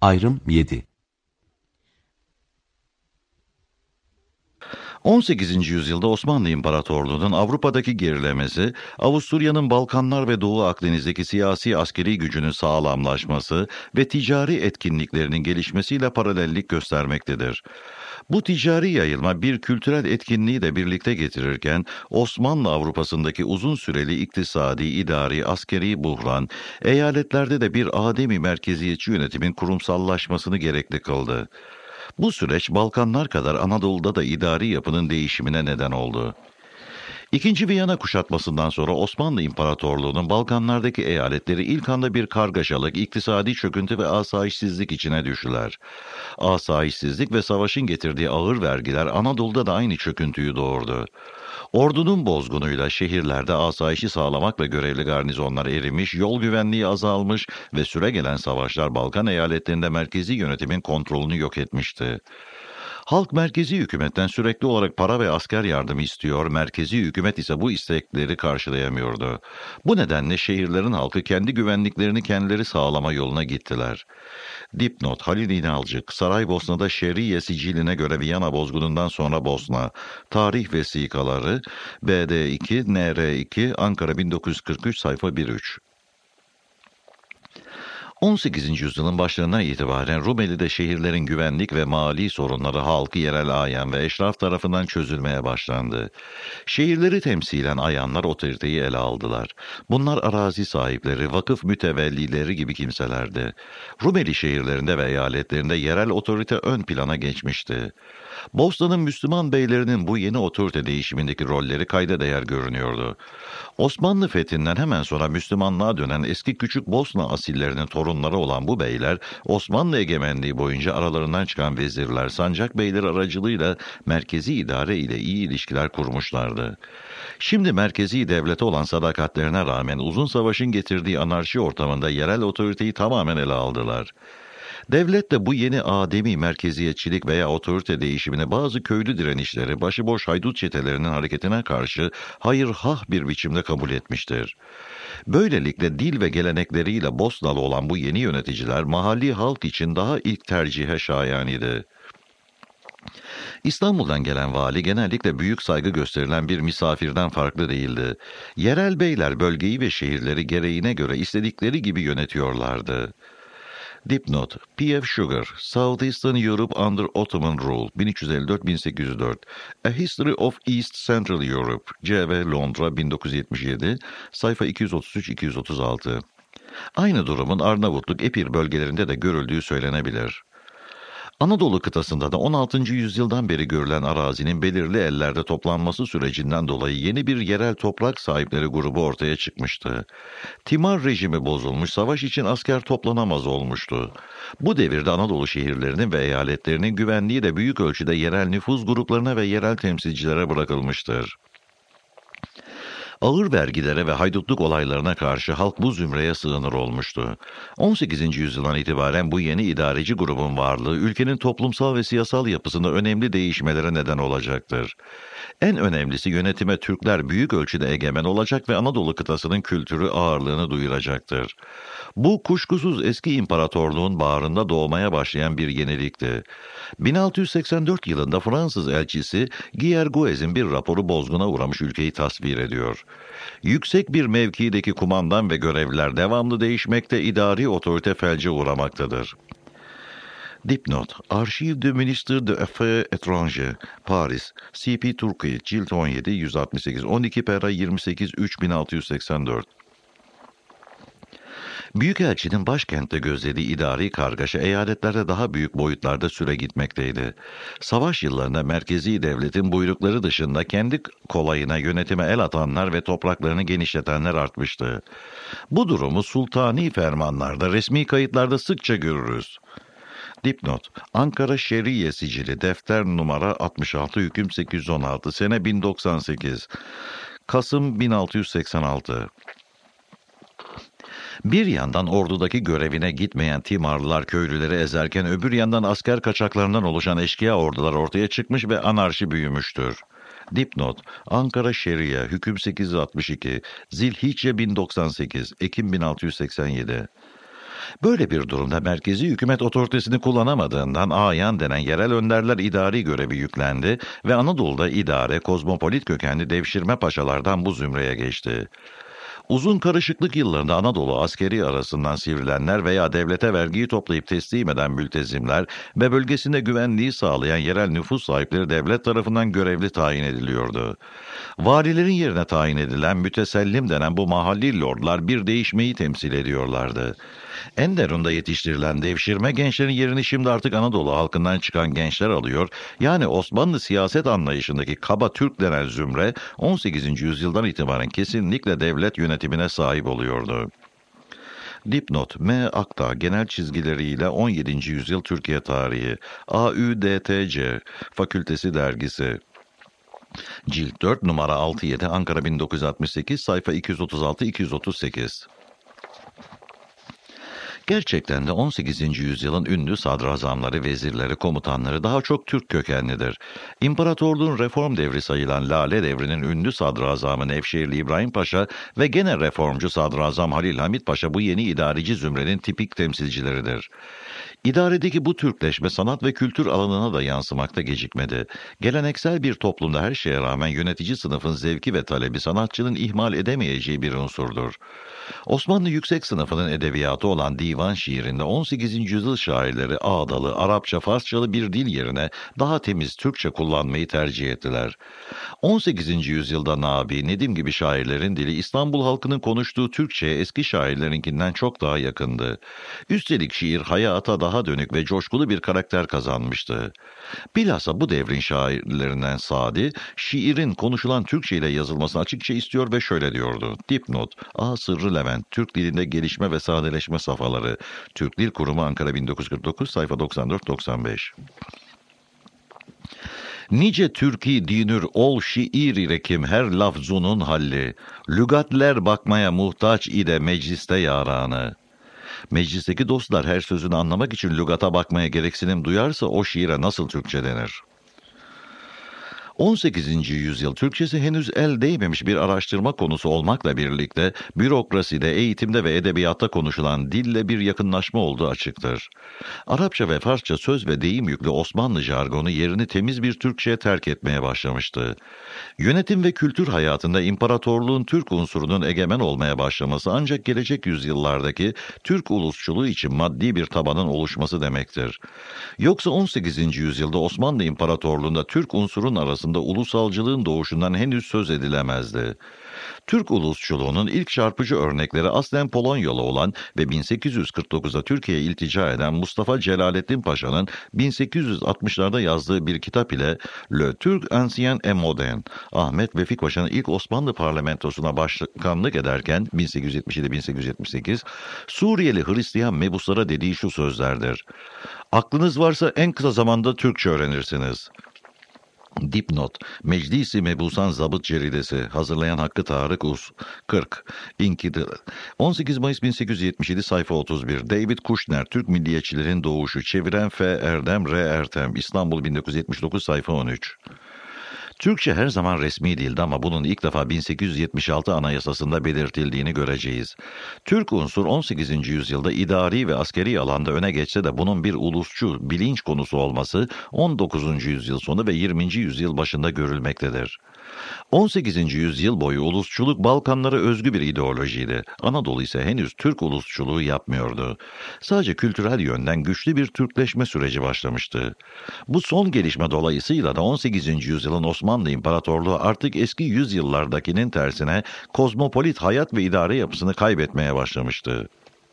Ayrım 7. 18. yüzyılda Osmanlı İmparatorluğu'nun Avrupa'daki gerilemesi, Avusturya'nın Balkanlar ve Doğu Akdeniz'deki siyasi askeri gücünün sağlamlaşması ve ticari etkinliklerinin gelişmesiyle paralellik göstermektedir. Bu ticari yayılma bir kültürel etkinliği de birlikte getirirken, Osmanlı Avrupa'sındaki uzun süreli iktisadi, idari, askeri buhran, eyaletlerde de bir ademi merkeziyetçi yönetimin kurumsallaşmasını gerekli kıldı. Bu süreç Balkanlar kadar Anadolu'da da idari yapının değişimine neden oldu. İkinci Viyana kuşatmasından sonra Osmanlı İmparatorluğu'nun Balkanlardaki eyaletleri ilk anda bir kargaşalık, iktisadi çöküntü ve asayişsizlik içine düştüler. Asayişsizlik ve savaşın getirdiği ağır vergiler Anadolu'da da aynı çöküntüyü doğurdu. Ordunun bozgunuyla şehirlerde asayişi sağlamakla görevli garnizonlar erimiş, yol güvenliği azalmış ve süregelen savaşlar Balkan eyaletlerinde merkezi yönetimin kontrolünü yok etmişti. Halk merkezi hükümetten sürekli olarak para ve asker yardımı istiyor, merkezi hükümet ise bu istekleri karşılayamıyordu. Bu nedenle şehirlerin halkı kendi güvenliklerini kendileri sağlama yoluna gittiler. Dipnot: Halil İnalcık, Saraybosna'da Şerriye Sicili'ne göre Viyana bozgunundan sonra Bosna. Tarih vesikaları BD2, NR2, Ankara 1943, sayfa 13. 18. yüzyılın başlarına itibaren Rumeli'de şehirlerin güvenlik ve mali sorunları halkı, yerel ayan ve eşraf tarafından çözülmeye başlandı. Şehirleri temsilen ayanlar otoriteyi ele aldılar. Bunlar arazi sahipleri, vakıf mütevellileri gibi kimselerdi. Rumeli şehirlerinde ve eyaletlerinde yerel otorite ön plana geçmişti. Bosna'nın Müslüman beylerinin bu yeni otorite değişimindeki rolleri kayda değer görünüyordu. Osmanlı fethinden hemen sonra Müslümanlığa dönen eski küçük Bosna asillerinin torunları olan bu beyler, Osmanlı egemenliği boyunca aralarından çıkan vezirler, sancak beyleri aracılığıyla merkezi idare ile iyi ilişkiler kurmuşlardı. Şimdi merkezi devlete olan sadakatlerine rağmen uzun savaşın getirdiği anarşi ortamında yerel otoriteyi tamamen ele aldılar. Devlet de bu yeni ademi merkeziyetçilik veya otorite değişimine bazı köylü direnişleri, başıboş haydut çetelerinin hareketine karşı hayır-hah bir biçimde kabul etmiştir. Böylelikle dil ve gelenekleriyle Bosnalı olan bu yeni yöneticiler mahalli halk için daha ilk tercihe şayan idi. İstanbul'dan gelen vali genellikle büyük saygı gösterilen bir misafirden farklı değildi. Yerel beyler bölgeyi ve şehirleri gereğine göre istedikleri gibi yönetiyorlardı. Dipnot: P.F. Sugar, Southeastern Europe Under Ottoman Rule, 1354-1804, A History of East Central Europe, C.V. Londra, 1977, sayfa 233-236. Aynı durumun Arnavutluk, Epir bölgelerinde de görüldüğü söylenebilir. Anadolu kıtasında da 16. yüzyıldan beri görülen arazinin belirli ellerde toplanması sürecinden dolayı yeni bir yerel toprak sahipleri grubu ortaya çıkmıştı. Timar rejimi bozulmuş, savaş için asker toplanamaz olmuştu. Bu devirde Anadolu şehirlerinin ve eyaletlerinin güvenliği de büyük ölçüde yerel nüfuz gruplarına ve yerel temsilcilere bırakılmıştır. Ağır vergilere ve haydutluk olaylarına karşı halk bu zümreye sığınır olmuştu. 18. yüzyıldan itibaren bu yeni idareci grubun varlığı ülkenin toplumsal ve siyasal yapısında önemli değişmelere neden olacaktır. En önemlisi yönetime Türkler büyük ölçüde egemen olacak ve Anadolu kıtasının kültürü ağırlığını duyuracaktır. Bu kuşkusuz eski imparatorluğun bağrında doğmaya başlayan bir yenilikti. 1684 yılında Fransız elçisi Guerguez'in bir raporu bozguna uğramış ülkeyi tasvir ediyor. Yüksek bir mevkideki kumandan ve görevliler devamlı değişmekte, idari otorite felce uğramaktadır. Dipnot: Archive du Ministère des Affaires étrangères, Paris, C.P. Turki, cilt 17, 168, 12 pera 28, 3684. Büyükelçinin başkentte gözlediği idari kargaşa eyaletlerde daha büyük boyutlarda süre gitmekteydi. Savaş yıllarında merkezi devletin buyrukları dışında kendi kolayına yönetime el atanlar ve topraklarını genişletenler artmıştı. Bu durumu sultani fermanlarda, resmi kayıtlarda sıkça görürüz. Dipnot: Ankara Şerriye Sicili, defter numara 66, hüküm 816, sene 1098, Kasım 1686. Bir yandan ordudaki görevine gitmeyen Timarlılar köylüleri ezerken öbür yandan asker kaçaklarından oluşan eşkıya ordular ortaya çıkmış ve anarşi büyümüştür. Dipnot: Ankara Şeriye, hüküm 862, Zilhicce 1098, Ekim 1687. Böyle bir durumda merkezi hükümet otoritesini kullanamadığından Ayan denen yerel önderler idari görevi yüklendi ve Anadolu'da idare kozmopolit kökenli devşirme paşalardan bu zümreye geçti. Uzun karışıklık yıllarında Anadolu askeri arasından sivrilenler veya devlete vergiyi toplayıp teslim eden mültezimler ve bölgesinde güvenliği sağlayan yerel nüfus sahipleri devlet tarafından görevli tayin ediliyordu. Valilerin yerine tayin edilen mütesellim denen bu mahalli lordlar bir değişmeyi temsil ediyorlardı. Enderun'da yetiştirilen devşirme gençlerin yerini şimdi artık Anadolu halkından çıkan gençler alıyor. Yani Osmanlı siyaset anlayışındaki kaba Türk denen zümre 18. yüzyıldan itibaren kesinlikle devlet yönetimine sahip oluyordu. Dipnot M. Akta genel çizgileriyle 17. yüzyıl Türkiye tarihi AÜDTC Fakültesi dergisi Cilt 4 numara 67 Ankara 1968 sayfa 236-238. Gerçekten de 18. yüzyılın ünlü sadrazamları, vezirleri, komutanları daha çok Türk kökenlidir. İmparatorluğun reform devri sayılan Lale Devri'nin ünlü sadrazamı Nevşehirli İbrahim Paşa ve gene reformcu sadrazam Halil Hamit Paşa bu yeni idareci zümrenin tipik temsilcileridir. İdaredeki bu Türkleşme sanat ve kültür alanına da yansımakta gecikmedi. Geleneksel bir toplumda her şeye rağmen yönetici sınıfın zevki ve talebi sanatçının ihmal edemeyeceği bir unsurdur. Osmanlı yüksek sınıfının edebiyatı olan divan şiirinde 18. yüzyıl şairleri ağdalı, Arapça, Farsçalı bir dil yerine daha temiz Türkçe kullanmayı tercih ettiler. 18. yüzyılda Nabi, Nedim gibi şairlerin dili İstanbul halkının konuştuğu Türkçe'ye eski şairlerinkinden çok daha yakındı. Üstelik şiir hayata daha dönük ve coşkulu bir karakter kazanmıştı. Bilhassa bu devrin şairlerinden Sadi, şiirin konuşulan Türkçe ile yazılmasını açıkça istiyor ve şöyle diyordu. Dipnot, A. Sırrı Levent, Türk dilinde gelişme ve sadeleşme safhaları. Türk Dil Kurumu Ankara 1949, sayfa 94-95. Nice Türki dinür ol şiir ile kim her lafzunun halli. Lügatler bakmaya muhtaç ide mecliste yaranı. Meclisteki dostlar her sözünü anlamak için lügata bakmaya gereksinim duyarsa o şiire nasıl Türkçe denir? 18. yüzyıl Türkçesi henüz el değmemiş bir araştırma konusu olmakla birlikte bürokraside, eğitimde ve edebiyatta konuşulan dille bir yakınlaşma olduğu açıktır. Arapça ve Farsça söz ve deyim yüklü Osmanlı jargonu yerini temiz bir Türkçe'ye terk etmeye başlamıştı. Yönetim ve kültür hayatında imparatorluğun Türk unsurunun egemen olmaya başlaması ancak gelecek yüzyıllardaki Türk ulusçuluğu için maddi bir tabanın oluşması demektir. Yoksa 18. yüzyılda Osmanlı İmparatorluğu'nda Türk unsurun arasında ulusalcılığın doğuşundan henüz söz edilemezdi. Türk ulusçuluğunun ilk çarpıcı örnekleri aslen Polonyalı olan ve 1849'da Türkiye'ye iltica eden Mustafa Celaleddin Paşa'nın 1860'larda yazdığı bir kitap ile Le Turc Ancien et Moderne, Ahmet Vefik Paşa'nın ilk Osmanlı parlamentosuna başkanlık ederken 1877-1878, Suriyeli Hristiyan mebuslara dediği şu sözlerdir. Aklınız varsa en kısa zamanda Türkçe öğrenirsiniz. Dipnot, Meclisi Mebusan Zabıt Ceridesi, hazırlayan Hakkı Tarık Uz, 40, İnkidi, 18 Mayıs 1877, sayfa 31, David Kushner, Türk Milliyetçilerin Doğuşu, çeviren F. Erdem, R. Ertem, İstanbul 1979, sayfa 13. Türkçe her zaman resmi dildi ama bunun ilk defa 1876 Anayasası'nda belirtildiğini göreceğiz. Türk unsur 18. yüzyılda idari ve askeri alanda öne geçse de bunun bir ulusçu, bilinç konusu olması 19. yüzyıl sonu ve 20. yüzyıl başında görülmektedir. 18. yüzyıl boyu ulusçuluk Balkanlara özgü bir ideolojiydi. Anadolu ise henüz Türk ulusçuluğu yapmıyordu. Sadece kültürel yönden güçlü bir Türkleşme süreci başlamıştı. Bu son gelişme dolayısıyla da 18. yüzyılın Osmanlı İmparatorluğu artık eski yüzyıllardakinin tersine kozmopolit hayat ve idare yapısını kaybetmeye başlamıştı.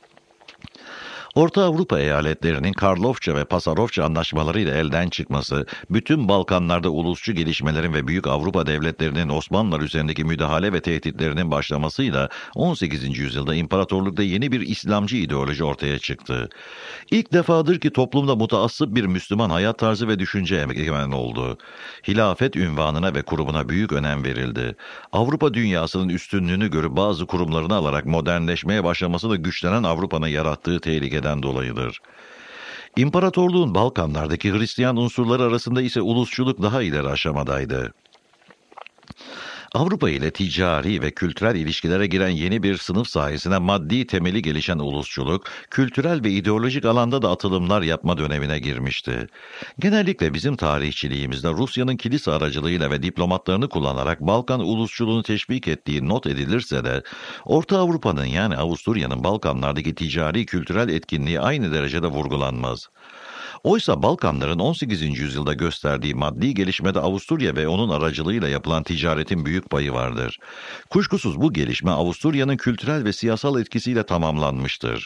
Orta Avrupa eyaletlerinin Karlofça ve Pasarofça anlaşmalarıyla elden çıkması, bütün Balkanlarda ulusçu gelişmelerin ve büyük Avrupa devletlerinin Osmanlılar üzerindeki müdahale ve tehditlerinin başlamasıyla 18. yüzyılda imparatorlukta yeni bir İslamcı ideoloji ortaya çıktı. İlk defadır ki toplumda mutaassıp bir Müslüman hayat tarzı ve düşünce egemen oldu. Hilafet ünvanına ve kurumuna büyük önem verildi. Avrupa dünyasının üstünlüğünü görüp bazı kurumlarını alarak modernleşmeye başlaması da güçlenen Avrupa'nın yarattığı tehlikeden dolayıdır. İmparatorluğun Balkanlardaki Hristiyan unsurları arasında ise ulusçuluk daha ileri aşamadaydı. Avrupa ile ticari ve kültürel ilişkilere giren yeni bir sınıf sayesinde maddi temeli gelişen ulusçuluk, kültürel ve ideolojik alanda da atılımlar yapma dönemine girmişti. Genellikle bizim tarihçiliğimizde Rusya'nın kilise aracılığıyla ve diplomatlarını kullanarak Balkan ulusçuluğunu teşvik ettiği not edilirse de, Orta Avrupa'nın yani Avusturya'nın Balkanlardaki ticari kültürel etkinliği aynı derecede vurgulanmaz. Oysa Balkanların 18. yüzyılda gösterdiği maddi gelişmede Avusturya ve onun aracılığıyla yapılan ticaretin büyük payı vardır. Kuşkusuz bu gelişme Avusturya'nın kültürel ve siyasal etkisiyle tamamlanmıştır.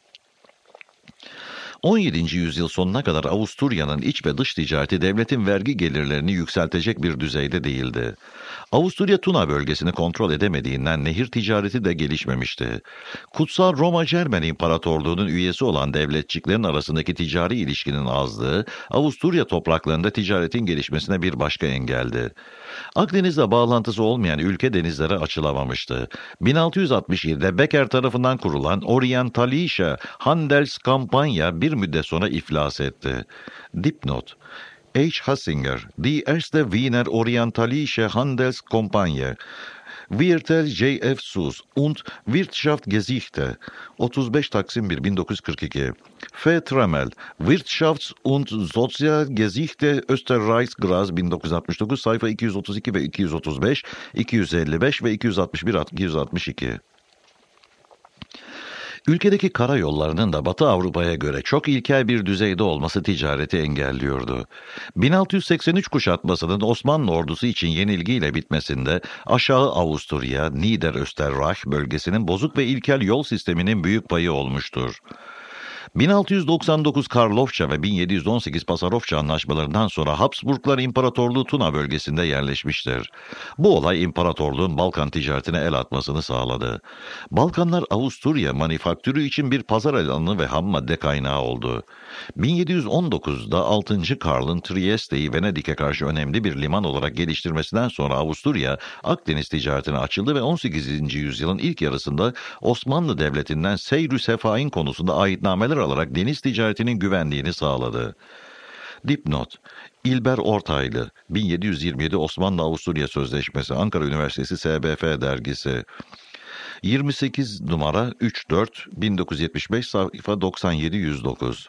17. yüzyıl sonuna kadar Avusturya'nın iç ve dış ticareti devletin vergi gelirlerini yükseltecek bir düzeyde değildi. Avusturya Tuna bölgesini kontrol edemediğinden nehir ticareti de gelişmemişti. Kutsal Roma Cermen İmparatorluğu'nun üyesi olan devletçiklerin arasındaki ticari ilişkinin azlığı, Avusturya topraklarında ticaretin gelişmesine bir başka engeldi. Akdeniz'le bağlantısı olmayan ülke denizlere açılamamıştı. 1667'de Becker tarafından kurulan Orientalische Handelskampanya bir müddet sonra iflas etti. Dipnot: H. Hassinger, Die erste Wiener Orientalische Handelskampagne, Wirtel J.F. Sus und Wirtschaftsgeschichte, 35 Taksim 1 1942. F. Trammell, Wirtschafts- und Sozialgeschichte Österreichs Graz 1969, sayfa 232 ve 235, 255 ve 261-262. Ülkedeki karayollarının da Batı Avrupa'ya göre çok ilkel bir düzeyde olması ticareti engelliyordu. 1683 kuşatmasının Osmanlı ordusu için yenilgiyle bitmesinde Aşağı Avusturya, Niederösterreich bölgesinin bozuk ve ilkel yol sisteminin büyük payı olmuştur. 1699 Karlofça ve 1718 Pasarofça anlaşmalarından sonra Habsburglar İmparatorluğu Tuna bölgesinde yerleşmiştir. Bu olay imparatorluğun Balkan ticaretine el atmasını sağladı. Balkanlar Avusturya manifaktürü için bir pazar alanı ve ham madde kaynağı oldu. 1719'da 6. Karl'ın Trieste'yi Venedik'e karşı önemli bir liman olarak geliştirmesinden sonra Avusturya Akdeniz ticaretine açıldı ve 18. yüzyılın ilk yarısında Osmanlı Devleti'nden seyr-ü sefain konusunda ayetnameler alarak deniz ticaretinin güvenliğini sağladı. Dipnot: İlber Ortaylı, 1727 Osmanlı-Avusturya Sözleşmesi, Ankara Üniversitesi SBF dergisi, 28 numara 3-4, 1975, sayfa 97-109.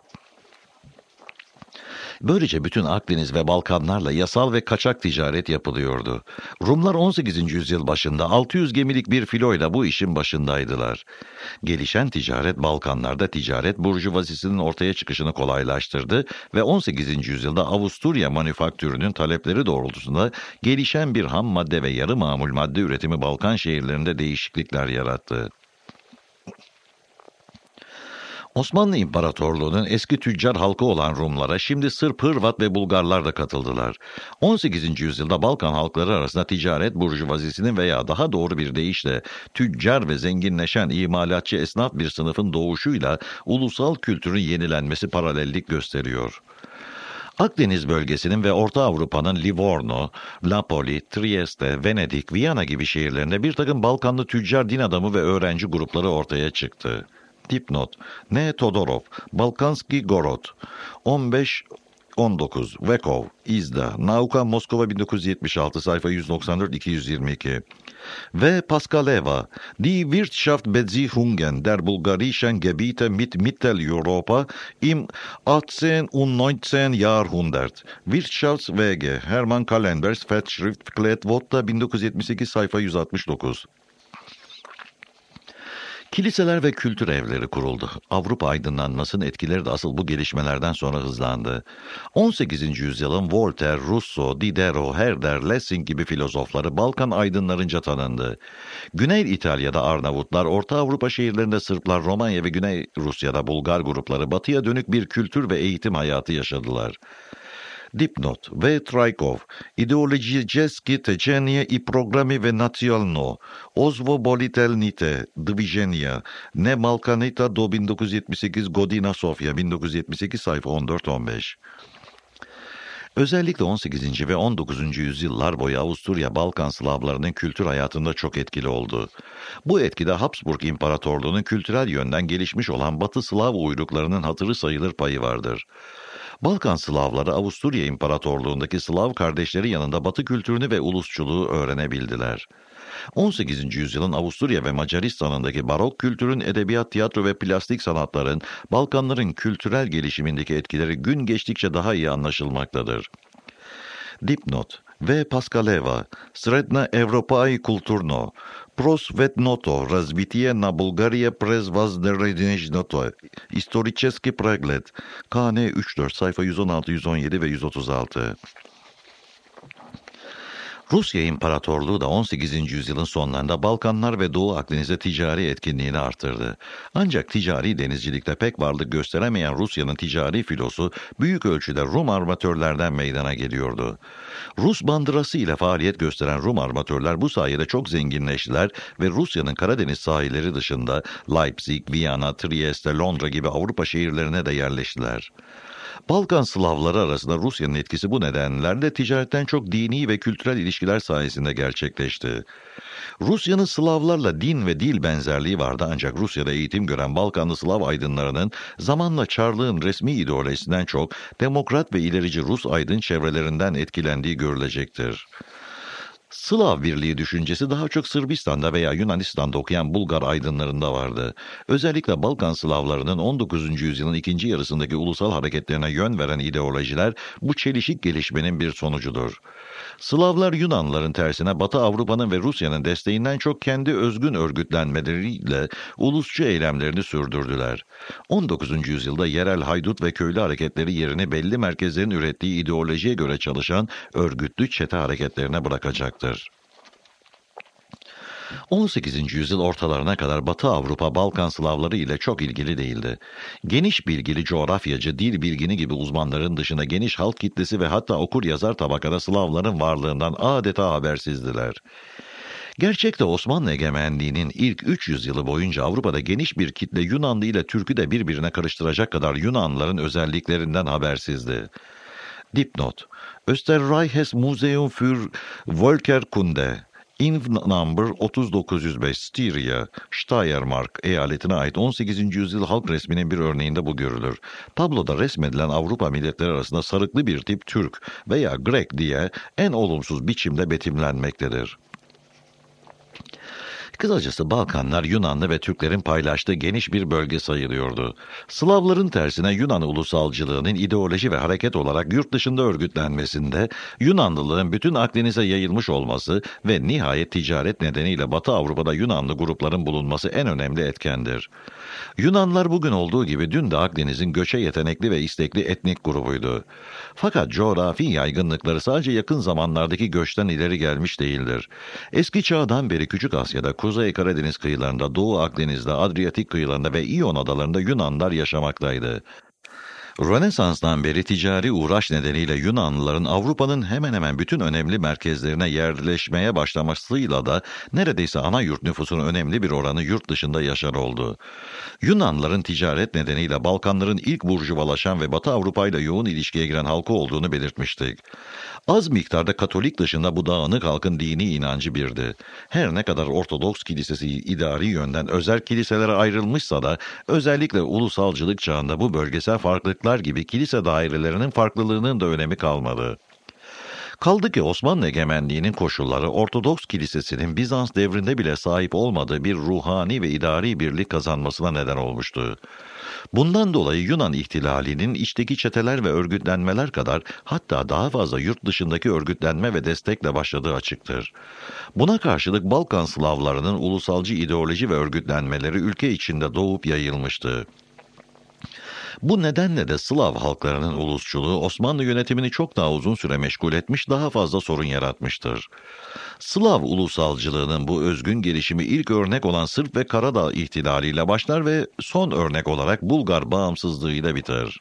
Böylece bütün Akdeniz ve Balkanlarla yasal ve kaçak ticaret yapılıyordu. Rumlar 18. yüzyıl başında 600 gemilik bir filoyla bu işin başındaydılar. Gelişen ticaret Balkanlarda ticaret burjuvazisinin ortaya çıkışını kolaylaştırdı ve 18. yüzyılda Avusturya manifaktürünün talepleri doğrultusunda gelişen bir ham madde ve yarı mamul madde üretimi Balkan şehirlerinde değişiklikler yarattı. Osmanlı İmparatorluğu'nun eski tüccar halkı olan Rumlara şimdi Sırp, Hırvat ve Bulgarlar da katıldılar. 18. yüzyılda Balkan halkları arasında ticaret burjuvazisinin veya daha doğru bir deyişle tüccar ve zenginleşen imalatçı esnaf bir sınıfın doğuşuyla ulusal kültürün yenilenmesi paralellik gösteriyor. Akdeniz bölgesinin ve Orta Avrupa'nın Livorno, Napoli, Trieste, Venedik, Viyana gibi şehirlerinde bir takım Balkanlı tüccar din adamı ve öğrenci grupları ortaya çıktı. Dipnot: N. Todorov, Balkanski Gorod, 15-19, Vekov, İzda, Nauka Moskova 1976, sayfa 194-222. Ve Paskaleva, Die Wirtschaftsbeziehungen der bulgarischen Gebiete mit Mitteleuropa im 18. und 19. Jahrhundert. Wirtschaftswege, Hermann Kallenbergs Feldschrift Klettwotta 1978, sayfa 169. Kiliseler ve kültür evleri kuruldu. Avrupa aydınlanmasının etkileri de asıl bu gelişmelerden sonra hızlandı. 18. yüzyılın Voltaire, Rousseau, Diderot, Herder, Lessing gibi filozofları Balkan aydınlarınca tanındı. Güney İtalya'da Arnavutlar, Orta Avrupa şehirlerinde Sırplar, Romanya ve Güney Rusya'da Bulgar grupları batıya dönük bir kültür ve eğitim hayatı yaşadılar. Dipnot: V. Traikov, Ideologiczeskie teczenie i programy ve nacjonalno, Ozwobolitelnite, Dvizhenia, Ne Balkanita do 1978, Godina Sofya 1978, sayfa 14-15. Özellikle 18. ve 19. yüzyıllar boyu Avusturya, Balkan Slavlarının kültür hayatında çok etkili oldu. Bu etkide Habsburg İmparatorluğu'nun kültürel yönden gelişmiş olan Batı Slav uyruklarının hatırı sayılır payı vardır. Balkan Slavları Avusturya İmparatorluğundaki Slav kardeşleri yanında Batı kültürünü ve ulusçuluğu öğrenebildiler. 18. yüzyılın Avusturya ve Macaristan'ındaki barok kültürün edebiyat, tiyatro ve plastik sanatların Balkanların kültürel gelişimindeki etkileri gün geçtikçe daha iyi anlaşılmaktadır. Dipnot V. Paskaleva, Sredna Evropai kulturno, prosvetnoto, razvitiye na Bulgaria prez vazderednejnoto, historicheski pregled, KN 34, sayfa 116, 117 ve 136. Rusya İmparatorluğu da 18. yüzyılın sonlarında Balkanlar ve Doğu Akdeniz'e ticari etkinliğini artırdı. Ancak ticari denizcilikte pek varlık gösteremeyen Rusya'nın ticari filosu büyük ölçüde Rum armatörlerden meydana geliyordu. Rus bandırası ile faaliyet gösteren Rum armatörler bu sayede çok zenginleştiler ve Rusya'nın Karadeniz sahilleri dışında Leipzig, Viyana, Trieste, Londra gibi Avrupa şehirlerine de yerleştiler. Balkan Slavları arasında Rusya'nın etkisi bu nedenlerle ticaretten çok dini ve kültürel ilişkiler sayesinde gerçekleşti. Rusya'nın Slavlarla din ve dil benzerliği vardı ancak Rusya'da eğitim gören Balkanlı Slav aydınlarının zamanla Çarlığın resmi ideolojisinden çok demokrat ve ilerici Rus aydın çevrelerinden etkilendiği görülecektir. Slav birliği düşüncesi daha çok Sırbistan'da veya Yunanistan'da okuyan Bulgar aydınlarında vardı. Özellikle Balkan Slavlarının 19. yüzyılın ikinci yarısındaki ulusal hareketlerine yön veren ideolojiler bu çelişik gelişmenin bir sonucudur. Slavlar Yunanlıların tersine Batı Avrupa'nın ve Rusya'nın desteğinden çok kendi özgün örgütlenmeleriyle ulusçu eylemlerini sürdürdüler. 19. yüzyılda yerel haydut ve köylü hareketleri yerini belli merkezlerin ürettiği ideolojiye göre çalışan örgütlü çete hareketlerine bırakacaktır. 18. yüzyıl ortalarına kadar Batı Avrupa Balkan Slavları ile çok ilgili değildi. Geniş bilgili coğrafyacı, dil bilgini gibi uzmanların dışında geniş halk kitlesi ve hatta okur yazar tabakada Slavların varlığından adeta habersizdiler. Gerçekte Osmanlı egemenliğinin ilk 300 yılı boyunca Avrupa'da geniş bir kitle Yunanlı ile Türk'ü de birbirine karıştıracak kadar Yunanlıların özelliklerinden habersizdi. Dipnot: Österreiches Museum für Völkerkunde In number 3905 Styria, Steiermark eyaletine ait 18. yüzyıl halk resminin bir örneğinde bu görülür. Tabloda resmedilen Avrupa milletleri arasında sarıklı bir tip Türk veya Grek diye en olumsuz biçimde betimlenmektedir. Kısacası Balkanlar Yunanlı ve Türklerin paylaştığı geniş bir bölge sayılıyordu. Slavların tersine Yunan ulusalcılığının ideoloji ve hareket olarak yurt dışında örgütlenmesinde Yunanlılığın bütün Akdeniz'e yayılmış olması ve nihayet ticaret nedeniyle Batı Avrupa'da Yunanlı grupların bulunması en önemli etkendir. Yunanlar bugün olduğu gibi dün de Akdeniz'in göçe yetenekli ve istekli etnik grubuydu. Fakat coğrafi yaygınlıkları sadece yakın zamanlardaki göçten ileri gelmiş değildir. Eski çağdan beri Küçük Asya'da, Kuzey Karadeniz kıyılarında, Doğu Akdeniz'de, Adriyatik kıyılarında ve İyon adalarında Yunanlar yaşamaktaydı. Rönesans'tan beri ticari uğraş nedeniyle Yunanlıların Avrupa'nın hemen hemen bütün önemli merkezlerine yerleşmeye başlamasıyla da neredeyse ana yurt nüfusunun önemli bir oranı yurt dışında yaşar oldu. Yunanlıların ticaret nedeniyle Balkanların ilk burjuvalaşan ve Batı Avrupa ile yoğun ilişkiye giren halkı olduğunu belirtmiştik. Az miktarda Katolik dışında bu dağınık halkın dini inancı birdi. Her ne kadar Ortodoks Kilisesi idari yönden özel kiliselere ayrılmışsa da özellikle ulusalcılık çağında bu bölgesel farklılıklar gibi kilise dairelerinin farklılığının da önemi kalmadı. Kaldı ki Osmanlı egemenliğinin koşulları Ortodoks Kilisesi'nin Bizans devrinde bile sahip olmadığı bir ruhani ve idari birlik kazanmasına neden olmuştu. Bundan dolayı Yunan ihtilalinin içteki çeteler ve örgütlenmeler kadar hatta daha fazla yurt dışındaki örgütlenme ve destekle başladığı açıktır. Buna karşılık Balkan Slavlarının ulusalcı ideoloji ve örgütlenmeleri ülke içinde doğup yayılmıştı. Bu nedenle de Slav halklarının ulusçuluğu Osmanlı yönetimini çok daha uzun süre meşgul etmiş, daha fazla sorun yaratmıştır. Slav ulusalcılığının bu özgün gelişimi ilk örnek olan Sırp ve Karadağ ihtilaliyle başlar ve son örnek olarak Bulgar bağımsızlığıyla biter.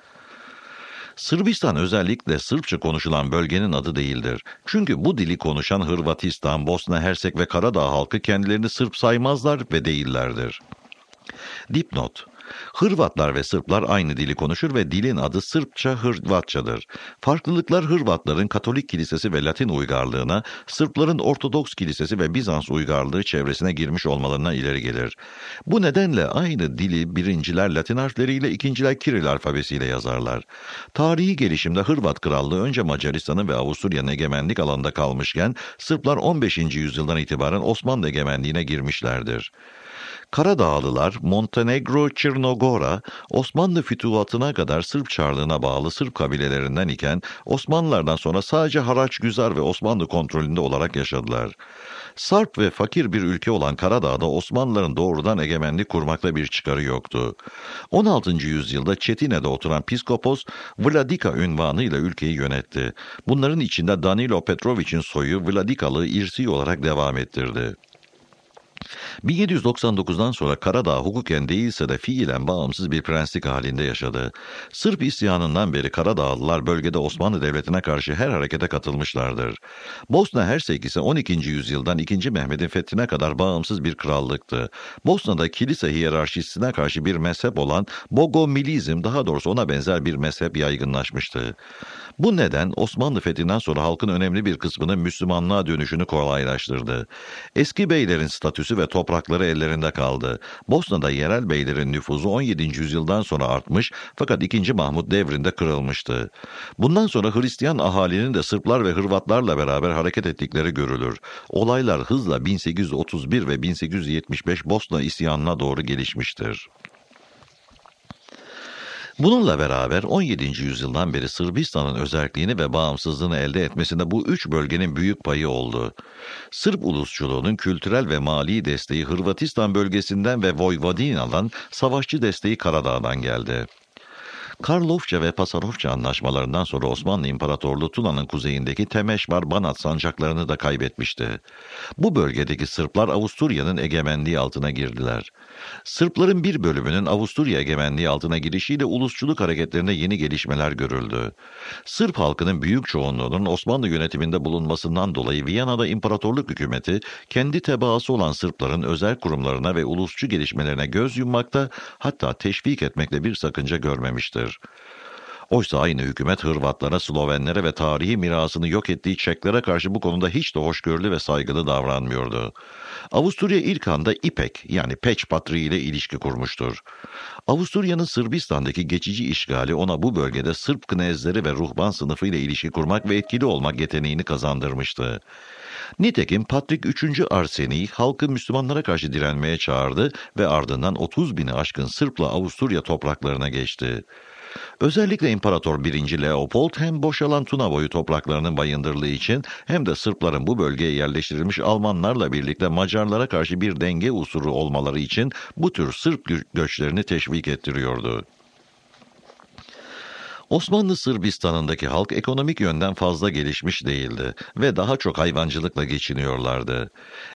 Sırbistan özellikle Sırpça konuşulan bölgenin adı değildir. Çünkü bu dili konuşan Hırvatistan, Bosna Hersek ve Karadağ halkı kendilerini Sırp saymazlar ve değillerdir. Dipnot: Hırvatlar ve Sırplar aynı dili konuşur ve dilin adı Sırpça-Hırvatçadır. Farklılıklar Hırvatların Katolik Kilisesi ve Latin uygarlığına, Sırpların Ortodoks Kilisesi ve Bizans uygarlığı çevresine girmiş olmalarına ileri gelir. Bu nedenle aynı dili birinciler Latin harfleriyle, ikinciler Kiril alfabesiyle yazarlar. Tarihi gelişimde Hırvat Krallığı önce Macaristan'ın ve Avusturya'nın egemenlik alanında kalmışken Sırplar 15. yüzyıldan itibaren Osmanlı egemenliğine girmişlerdir. Karadağlılar, Montenegro, Çirnogora, Osmanlı fütuhatına kadar Sırp Çarlığı'na bağlı Sırp kabilelerinden iken Osmanlılardan sonra sadece Haraçgüzar ve Osmanlı kontrolünde olarak yaşadılar. Sarp ve fakir bir ülke olan Karadağ'da Osmanlıların doğrudan egemenlik kurmakta bir çıkarı yoktu. 16. yüzyılda Çetine'de oturan Piskopos, Vladika unvanıyla ülkeyi yönetti. Bunların içinde Danilo Petrovich'in soyu Vladikalığı irsi olarak devam ettirdi. 1799'dan sonra Karadağ hukuken değilse de fiilen bağımsız bir prenslik halinde yaşadı. Sırp isyanından beri Karadağlılar bölgede Osmanlı Devleti'ne karşı her harekete katılmışlardır. Bosna Hersek ise 12. yüzyıldan 2. Mehmet'in fethine kadar bağımsız bir krallıktı. Bosna'da kilise hiyerarşisine karşı bir mezhep olan Bogomilizm, daha doğrusu ona benzer bir mezhep yaygınlaşmıştı. Bu neden Osmanlı fethinden sonra halkın önemli bir kısmının Müslümanlığa dönüşünü kolaylaştırdı. Eski beylerin statüsü ve toprakları ellerinde kaldı. Bosna'da yerel beylerin nüfuzu 17. yüzyıldan sonra artmış fakat 2. Mahmut devrinde kırılmıştı. Bundan sonra Hristiyan ahalinin de Sırplar ve Hırvatlarla beraber hareket ettikleri görülür. Olaylar hızla 1831 ve 1875 Bosna isyanına doğru gelişmiştir. Bununla beraber 17. yüzyıldan beri Sırbistan'ın özelliğini ve bağımsızlığını elde etmesinde bu üç bölgenin büyük payı oldu. Sırp ulusçuluğunun kültürel ve mali desteği Hırvatistan bölgesinden ve Vojvodina'dan, savaşçı desteği Karadağ'dan geldi. Karlofça ve Pasarofça anlaşmalarından sonra Osmanlı İmparatorluğu Tuna'nın kuzeyindeki Temeşvar-Banat sancaklarını da kaybetmişti. Bu bölgedeki Sırplar Avusturya'nın egemenliği altına girdiler. Sırpların bir bölümünün Avusturya egemenliği altına girişiyle ulusçuluk hareketlerinde yeni gelişmeler görüldü. Sırp halkının büyük çoğunluğunun Osmanlı yönetiminde bulunmasından dolayı Viyana'da imparatorluk hükümeti kendi tebaası olan Sırpların özel kurumlarına ve ulusçu gelişmelerine göz yummakta, hatta teşvik etmekte bir sakınca görmemiştir. Oysa aynı hükümet Hırvatlara, Slovenlere ve tarihi mirasını yok ettiği Çeklere karşı bu konuda hiç de hoşgörülü ve saygılı davranmıyordu. Avusturya ilk anda İpek yani Peç Patriği ile ilişki kurmuştur. Avusturya'nın Sırbistan'daki geçici işgali ona bu bölgede Sırp knezleri ve ruhban sınıfı ile ilişki kurmak ve etkili olmak yeteneğini kazandırmıştı. Nitekim Patrik 3. Arseni halkı Müslümanlara karşı direnmeye çağırdı ve ardından 30 bini aşkın Sırpla Avusturya topraklarına geçti. Özellikle İmparator 1. Leopold hem boşalan Tuna boyu topraklarının bayındırlığı için hem de Sırpların bu bölgeye yerleştirilmiş Almanlarla birlikte Macarlara karşı bir denge unsuru olmaları için bu tür Sırp göçlerini teşvik ettiriyordu. Osmanlı Sırbistan'ındaki halk ekonomik yönden fazla gelişmiş değildi ve daha çok hayvancılıkla geçiniyorlardı.